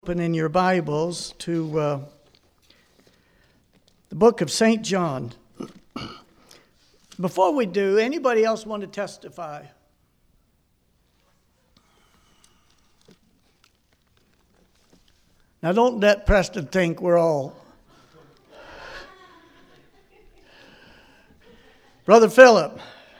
Open in your Bibles to the book of St. John. Before we do, anybody else want to testify? Now don't let Preston think we're all... Brother Philip.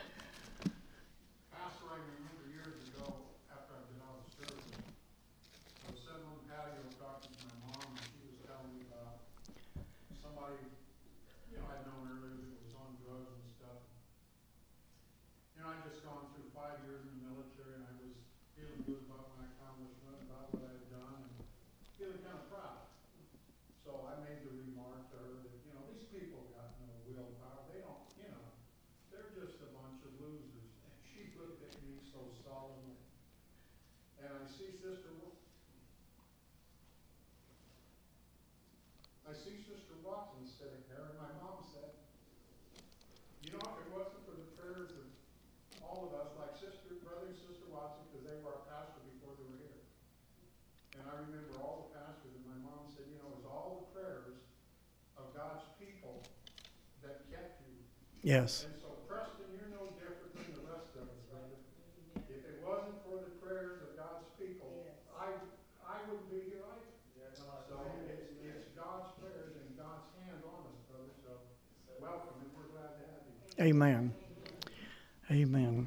I see Sister Watson sitting there, and my mom said, if it wasn't for the prayers of all of us, like Brother and Sister Watson, because they were our pastor before they were here. And I remember all the pastors, and my mom said, it was all the prayers of God's people that kept you. Yes. And so, Preston, you're no different than the rest of us, brother. If it wasn't for the prayers of God's people, I wouldn't be here either. So it's God's prayers and God's hand on us, brother. So welcome, and we're glad to have you. Amen. Amen.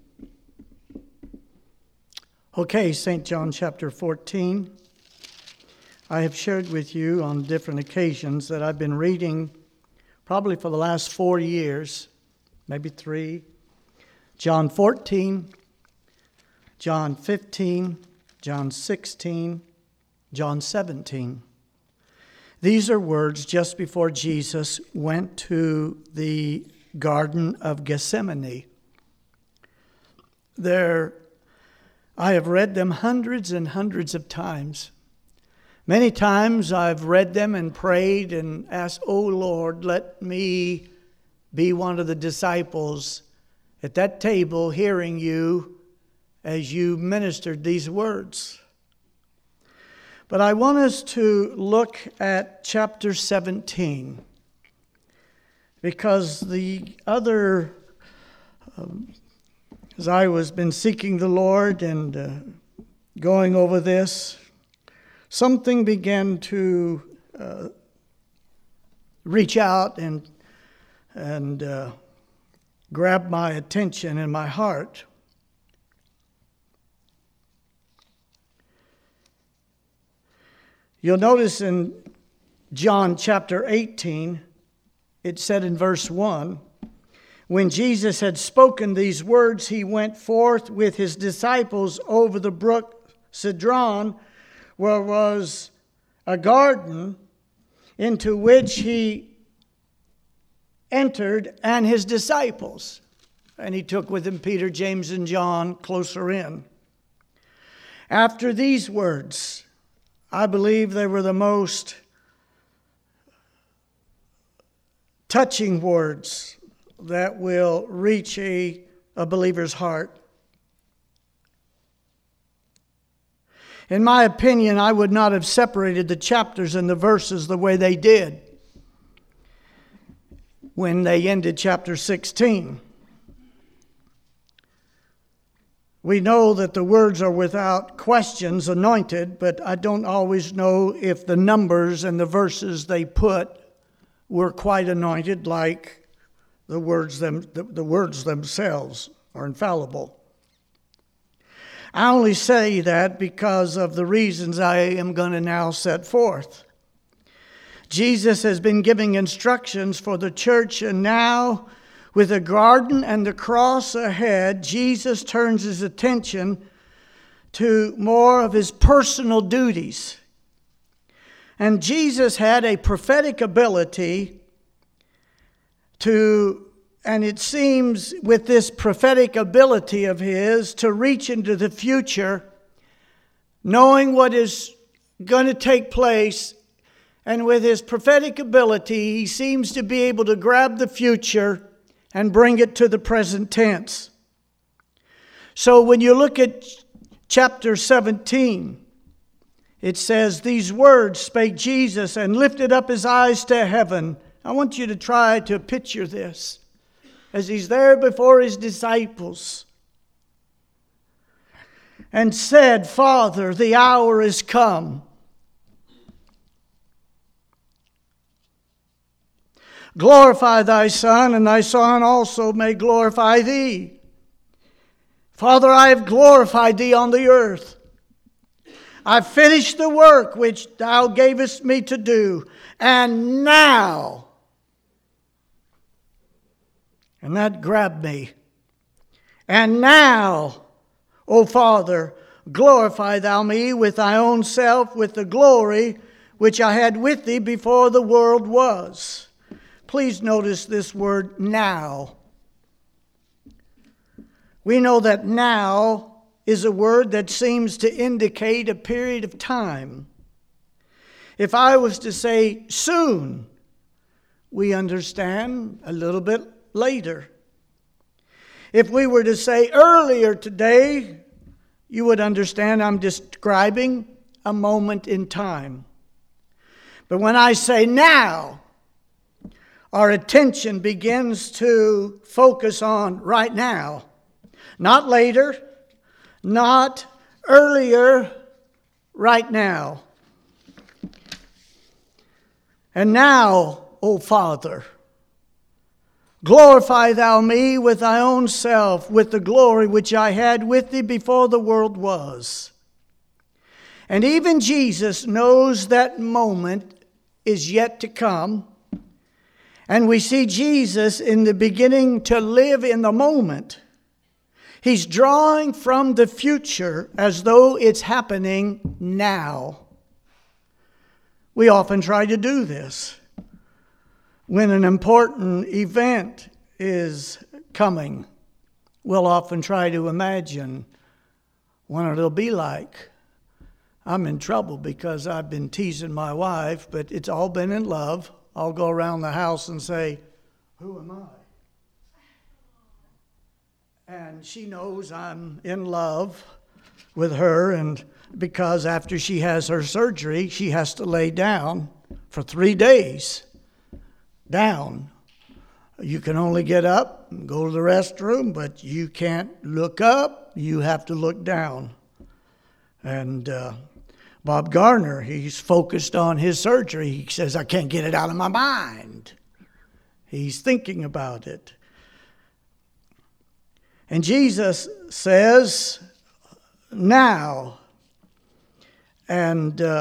Okay, St. John chapter 14. I have shared with you on different occasions that I've been reading probably for the last 4 years, maybe 3. John 14, John 15, John 16, John 17. These are words just before Jesus went to the Garden of Gethsemane. I have read them hundreds and hundreds of times. Many times I've read them and prayed and asked, "Oh Lord, let me be one of the disciples at that table hearing you as you ministered these words." But I want us to look at chapter 17, because the other, as I was been seeking the Lord and going over this, something began to reach out and grab my attention and my heart. You'll notice in John chapter 18, it said in verse 1, when Jesus had spoken these words, he went forth with his disciples over the brook Cedron, where was a garden, into which he entered and his disciples. And he took with him Peter, James, and John closer in. After these words, I believe they were the most touching words that will reach a believer's heart. In my opinion, I would not have separated the chapters and the verses the way they did when they ended chapter 16. We know that the words are without questions anointed, but I don't always know if the numbers and the verses they put were quite anointed, like the words themselves are infallible. I only say that because of the reasons I am going to now set forth. Jesus has been giving instructions for the church, and now, with the garden and the cross ahead, Jesus turns his attention to more of his personal duties. And Jesus had a prophetic ability and it seems with this prophetic ability of his, to reach into the future, knowing what is going to take place. And with his prophetic ability, he seems to be able to grab the future and bring it to the present tense. So when you look at chapter 17, it says, "These words spake Jesus and lifted up his eyes to heaven." I want you to try to picture this as he's there before his disciples. "And said, Father, the hour is come. Glorify thy Son, and thy Son also may glorify thee. Father, I have glorified thee on the earth. I've finished the work which thou gavest me to do. And now," and that grabbed me, "and now, O Father, glorify thou me with thy own self, with the glory which I had with thee before the world was." Please notice this word, now. We know that now is a word that seems to indicate a period of time. If I was to say soon, we understand a little bit later. If we were to say earlier today, you would understand I'm describing a moment in time. But when I say now, our attention begins to focus on right now. Not later, not earlier, right now. "And now, O Father, glorify thou me with thy own self, with the glory which I had with thee before the world was." And even Jesus knows that moment is yet to come. And we see Jesus in the beginning to live in the moment. He's drawing from the future as though it's happening now. We often try to do this. When an important event is coming, we'll often try to imagine what it'll be like. I'm in trouble because I've been teasing my wife, but it's all been in love. I'll go around the house and say, "Who am I?" And she knows I'm in love with her, and because after she has her surgery, she has to lay down for 3 days. Down. You can only get up and go to the restroom, but you can't look up. You have to look down. And Bob Garner, he's focused on his surgery. He says, "I can't get it out of my mind." He's thinking about it. And Jesus says, "Now." And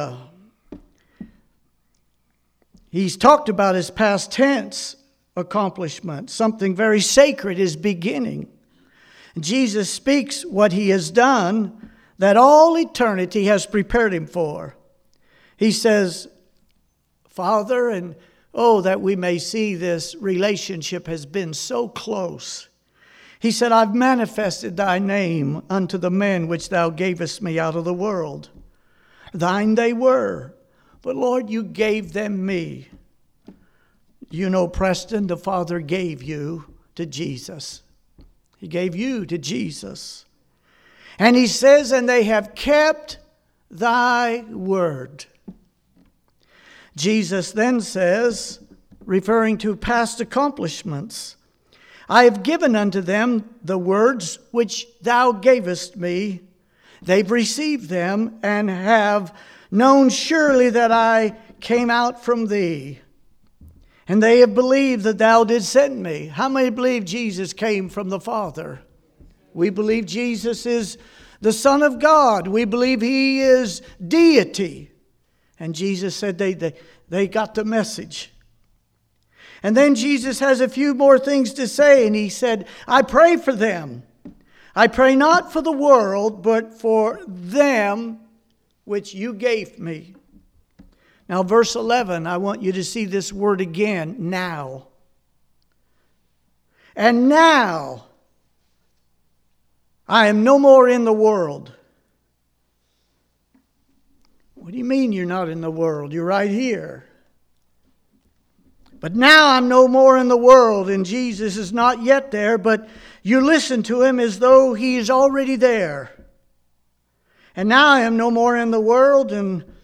he's talked about his past tense accomplishment. Something very sacred is beginning. Jesus speaks what he has done that all eternity has prepared him for. He says, "Father," and oh, that we may see this relationship has been so close. He said, "I've manifested thy name unto the men which thou gavest me out of the world. Thine they were, but Lord, you gave them me." You know, Preston, the Father gave you to Jesus. He gave you to Jesus. And he says, "And they have kept thy word." Jesus then says, referring to past accomplishments, "I have given unto them the words which thou gavest me. They've received them and have known surely that I came out from thee. And they have believed that thou didst send me." How many believe Jesus came from the Father? We believe Jesus is the Son of God. We believe he is deity. And Jesus said they got the message. And then Jesus has a few more things to say, and he said, "I pray for them. I pray not for the world, but for them which you gave me." Now, verse 11, I want you to see this word again, now. "And now I am no more in the world." What do you mean you're not in the world? You're right here. "But now I'm no more in the world," and Jesus is not yet there, but you listen to him as though he is already there. "And now I am no more in the world, and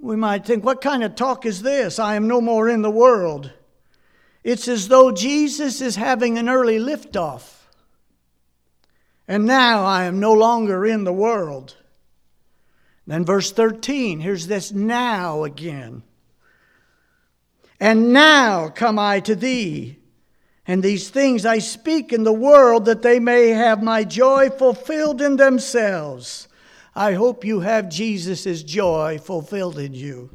We might think, what kind of talk is this? I am no more in the world. It's as though Jesus is having an early liftoff. And now I am no longer in the world. Then verse 13, here's this now again. And now come I to thee, and these things I speak in the world, that they may have my joy fulfilled in themselves. I hope you have Jesus' joy fulfilled in you.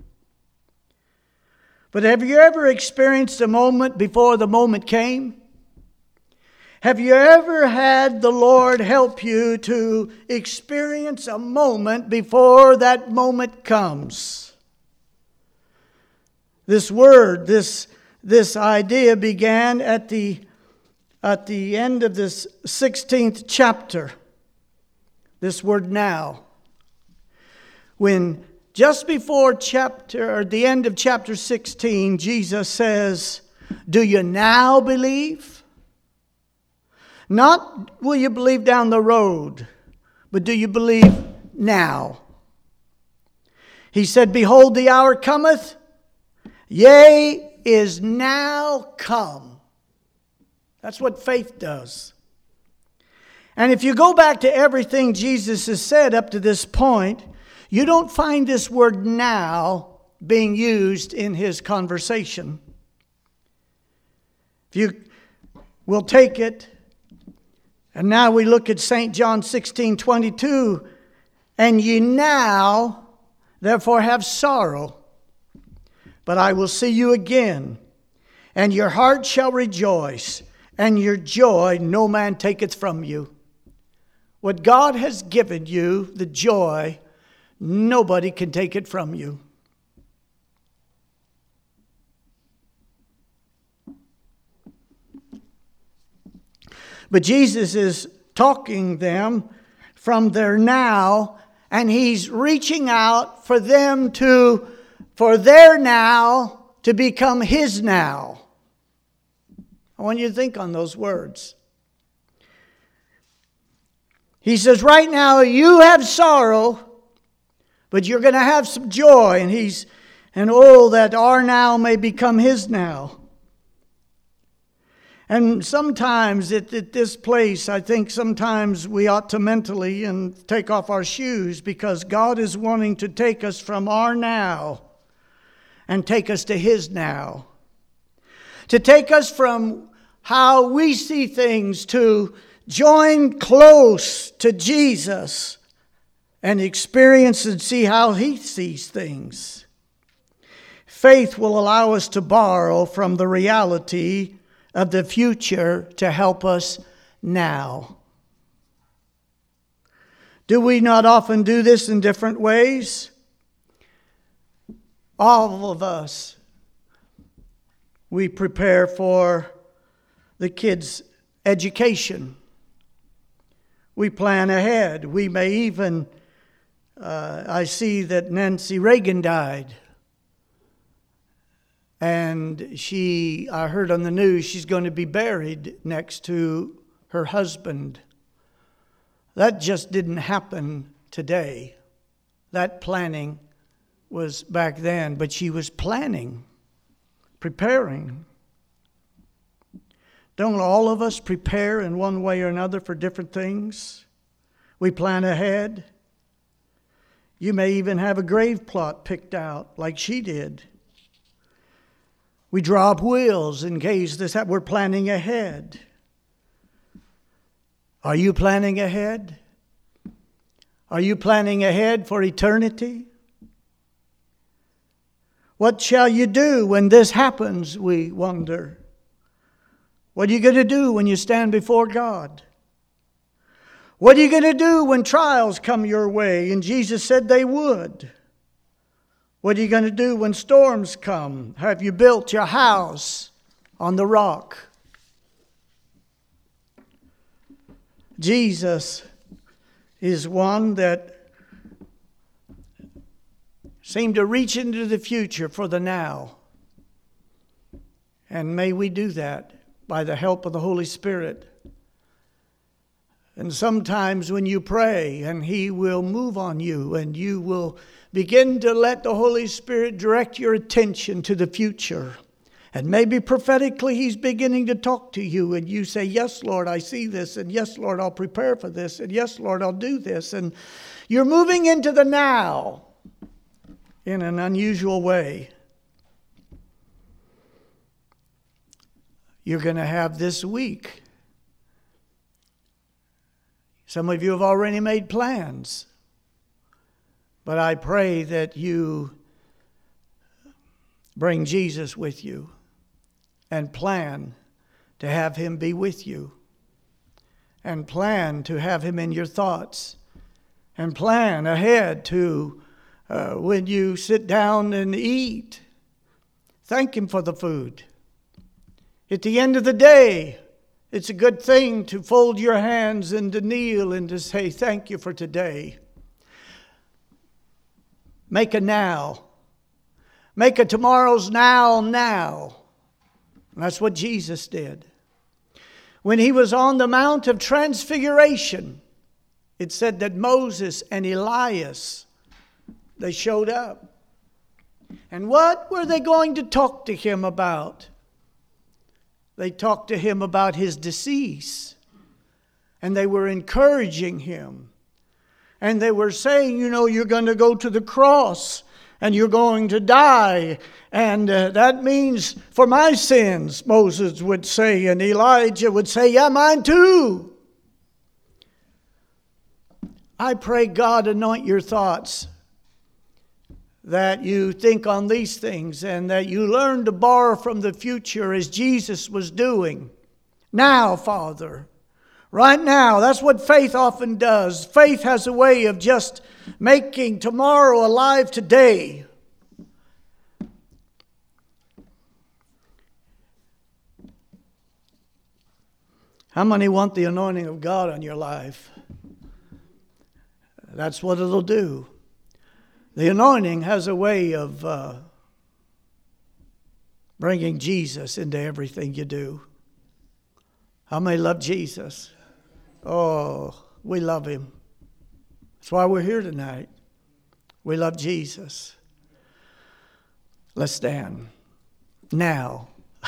But have you ever experienced a moment before the moment came? Have you ever had the Lord help you to experience a moment before that moment comes? This word, this idea began at the end of this 16th chapter. This word now. When just before the end of chapter 16, Jesus says, do you now believe? Not will you believe down the road, but do you believe now? He said, behold, the hour cometh, yea, is now come. That's what faith does. And if you go back to everything Jesus has said up to this point, you don't find this word now being used in his conversation. If you will take it, and now we look at St. John 16:22, and ye now therefore have sorrow, but I will see you again, and your heart shall rejoice, and your joy no man taketh from you. What God has given you, the joy, nobody can take it from you. But Jesus is talking them from their now, and he's reaching out for them for their now to become his now. I want you to think on those words. He says, right now you have sorrow, but you're going to have some joy. And that our now may become his now. And sometimes at this place, I think sometimes we ought to mentally and take off our shoes, because God is wanting to take us from our now and take us to his now. To take us from how we see things to join close to Jesus and experience and see how he sees things. Faith will allow us to borrow from the reality of the future to help us now. Do we not often do this in different ways? All of us, we prepare for the kids' education. We plan ahead. We may even, I see that Nancy Reagan died. And I heard on the news, she's going to be buried next to her husband. That just didn't happen today. That planning was back then, but she was planning, preparing. Don't all of us prepare in one way or another for different things? We plan ahead. You may even have a grave plot picked out like she did. We draw up wills in case we're planning ahead. Are you planning ahead? Are you planning ahead for eternity? What shall you do when this happens, we wonder. What are you going to do when you stand before God? What are you going to do when trials come your way? And Jesus said they would. What are you going to do when storms come? Have you built your house on the rock? Jesus is one that seemed to reach into the future for the now. And may we do that by the help of the Holy Spirit. And sometimes when you pray, and He will move on you, and you will begin to let the Holy Spirit direct your attention to the future. And maybe prophetically He's beginning to talk to you, and you say, yes, Lord, I see this, and yes, Lord, I'll prepare for this, and yes, Lord, I'll do this. And you're moving into the now in an unusual way. You're going to have this week. Some of you have already made plans. But I pray that you bring Jesus with you and plan to have Him be with you. And plan to have Him in your thoughts. And plan ahead to when you sit down and eat. Thank Him for the food. At the end of the day, it's a good thing to fold your hands and to kneel and to say, thank you for today. Make a now. Make a tomorrow's now. And that's what Jesus did. When He was on the Mount of Transfiguration, it said that Moses and Elias, they showed up. And what were they going to talk to Him about? They talked to Him about His decease. And they were encouraging Him. And they were saying, you're going to go to the cross. And you're going to die. And that means for my sins, Moses would say. And Elijah would say, yeah, mine too. I pray God anoint your thoughts. That you think on these things and that you learn to borrow from the future as Jesus was doing. Now, Father, right now, that's what faith often does. Faith has a way of just making tomorrow alive today. How many want the anointing of God on your life? That's what it'll do. The anointing has a way of bringing Jesus into everything you do. How many love Jesus? Oh, we love Him. That's why we're here tonight. We love Jesus. Let's stand. Now.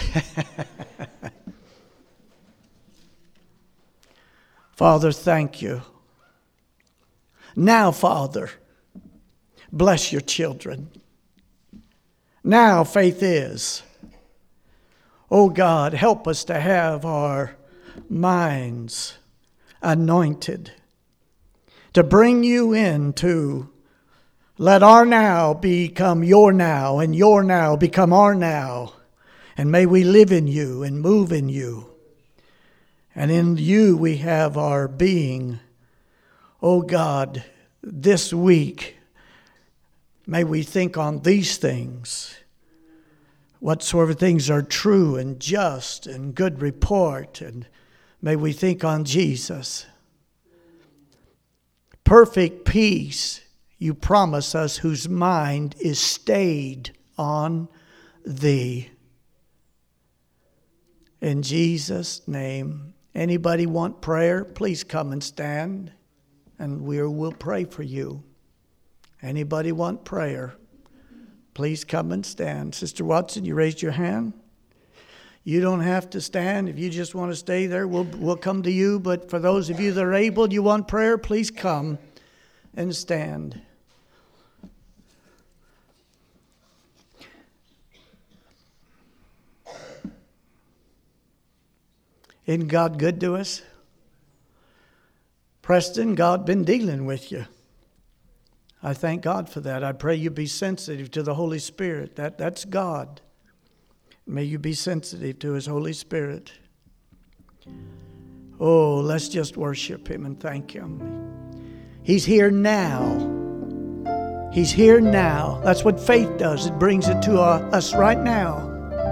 Father, thank you. Now, Father, bless your children. Now faith is. Oh God, help us to have our minds anointed. To bring you in to let our now become your now and your now become our now. And may we live in you and move in you. And in you we have our being. Oh God, this week, may we think on these things, whatsoever things are true and just and good report, and may we think on Jesus. Perfect peace you promise us, whose mind is stayed on thee. In Jesus' name. Anybody want prayer? Please come and stand, and we'll pray for you. Anybody want prayer? Please come and stand. Sister Watson, you raised your hand. You don't have to stand. If you just want to stay there, we'll come to you. But for those of you that are able, you want prayer, please come and stand. Isn't God good to us? Preston, God been dealing with you. I thank God for that. I pray you be sensitive to the Holy Spirit. That's God. May you be sensitive to His Holy Spirit. Oh, let's just worship Him and thank Him. He's here now. He's here now. That's what faith does. It brings it to us right now.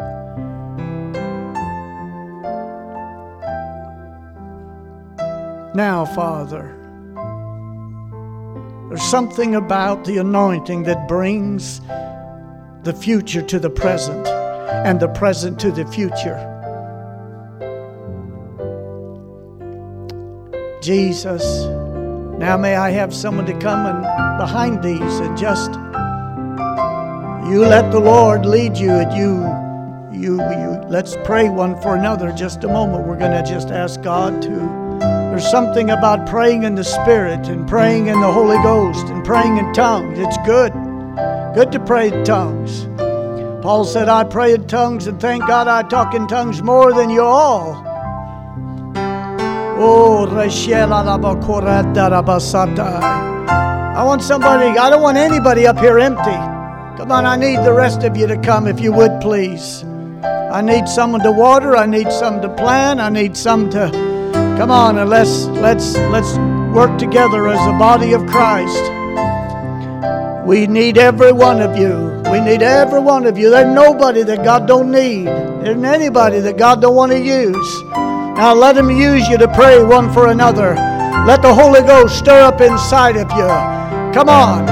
Now, Father, there's something about the anointing that brings the future to the present and the present to the future. Jesus. Now may I have someone to come and behind these and just you let the Lord lead you, and you let's pray one for another. Just a moment. We're going to just ask God to. There's something about praying in the Spirit and praying in the Holy Ghost and praying in tongues. It's good. Good to pray in tongues. Paul said, I pray in tongues, and thank God I talk in tongues more than you all. Oh, I want somebody, I don't want anybody up here empty. Come on, I need the rest of you to come if you would, please. I need someone to water, I need some to plant, I need some to, come on, and let's work together as a body of Christ. We need every one of you. We need every one of you. There's nobody that God don't need. There isn't anybody that God don't want to use. Now let Him use you to pray one for another. Let the Holy Ghost stir up inside of you. Come on.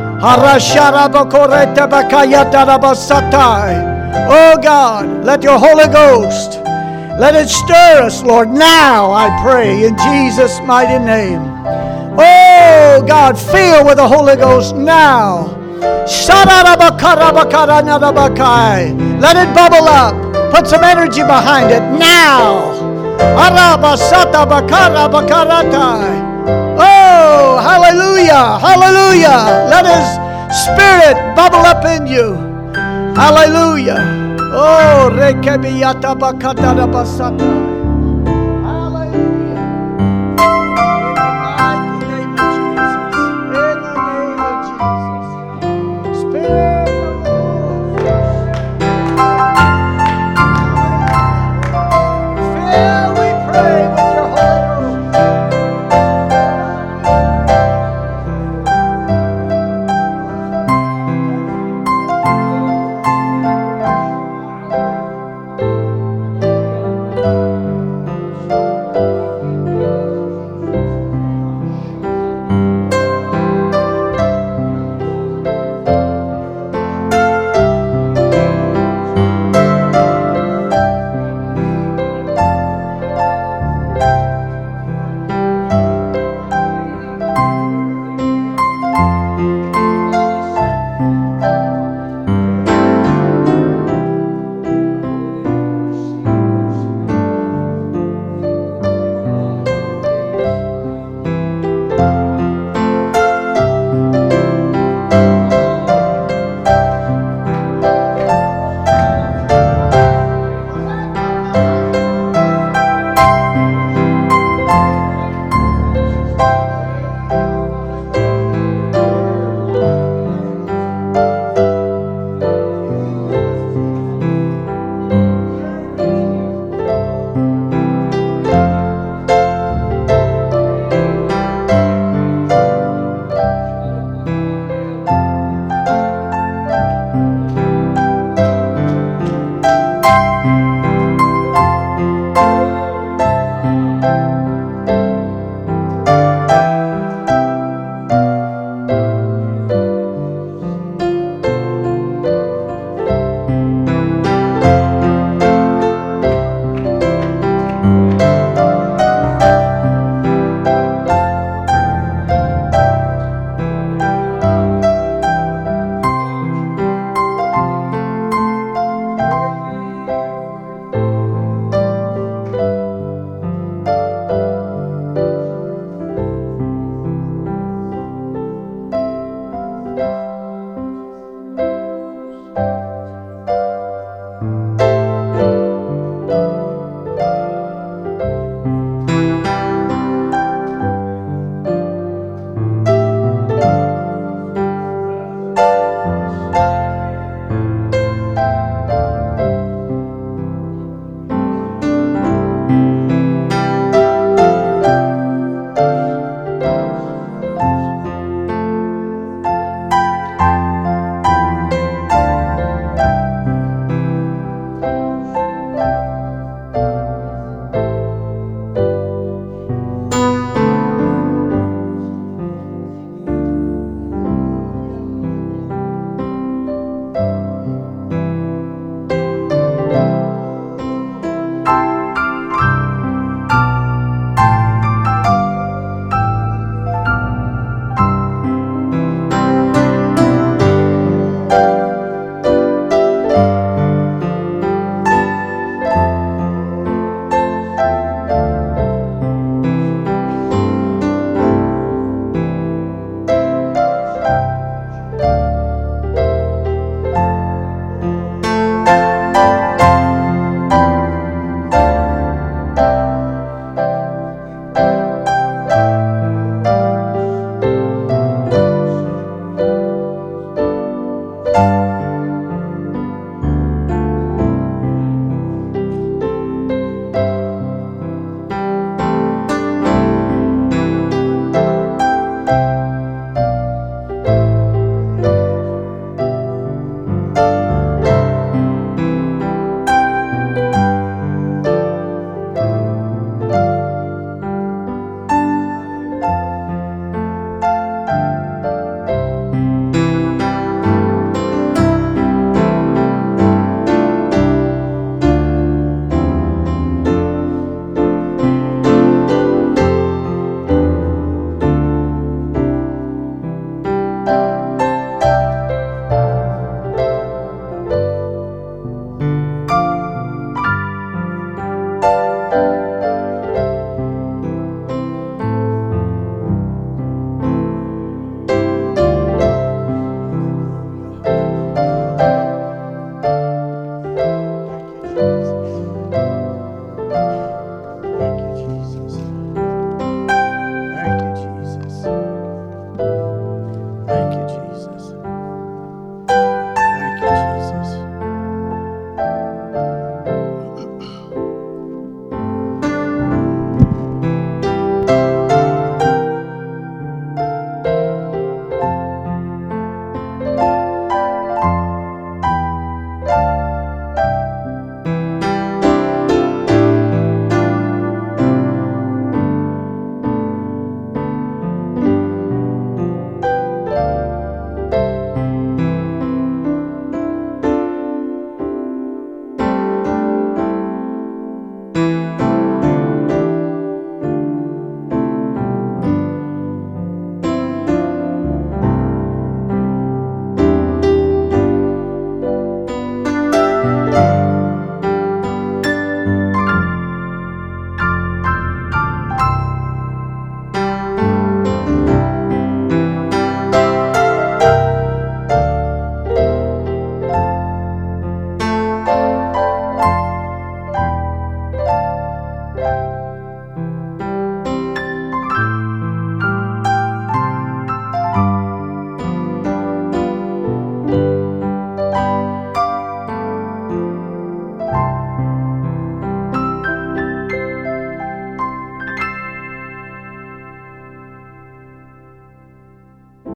Oh God, let your Holy Ghost, let it stir us, Lord, now, I pray, in Jesus' mighty name. Oh God, fill with the Holy Ghost now. Let it bubble up. Put some energy behind it now. Oh, hallelujah, hallelujah. Let His Spirit bubble up in you. Hallelujah. Oh, rekebiyata bakata basata.